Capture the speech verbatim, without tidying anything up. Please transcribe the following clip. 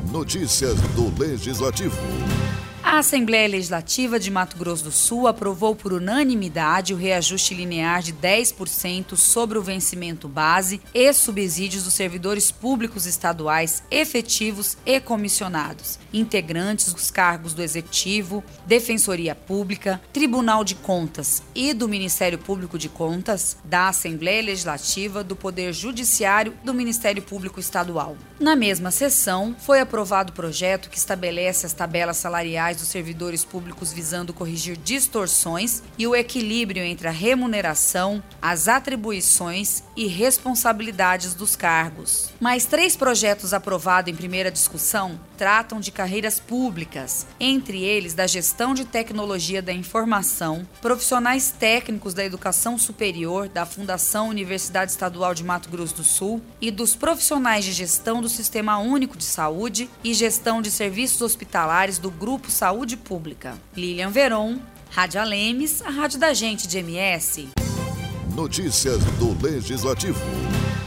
Notícias do Legislativo. A Assembleia Legislativa de Mato Grosso do Sul aprovou por unanimidade o reajuste linear de dez por cento sobre o vencimento base e subsídios dos servidores públicos estaduais efetivos e comissionados, integrantes dos cargos do Executivo, Defensoria Pública, Tribunal de Contas e do Ministério Público de Contas, da Assembleia Legislativa, do Poder Judiciário e do Ministério Público Estadual. Na mesma sessão, foi aprovado o projeto que estabelece as tabelas salariais dos servidores públicos visando corrigir distorções e o equilíbrio entre a remuneração, as atribuições e responsabilidades dos cargos. Mais três projetos aprovados em primeira discussão tratam de carreiras públicas, entre eles da gestão de tecnologia da informação, profissionais técnicos da educação superior da Fundação Universidade Estadual de Mato Grosso do Sul e dos profissionais de gestão do Sistema Único de Saúde e gestão de serviços hospitalares do Grupo Saúde Pública. Lilian Veron, Rádio Alemes, a rádio da gente de M S. Notícias do Legislativo.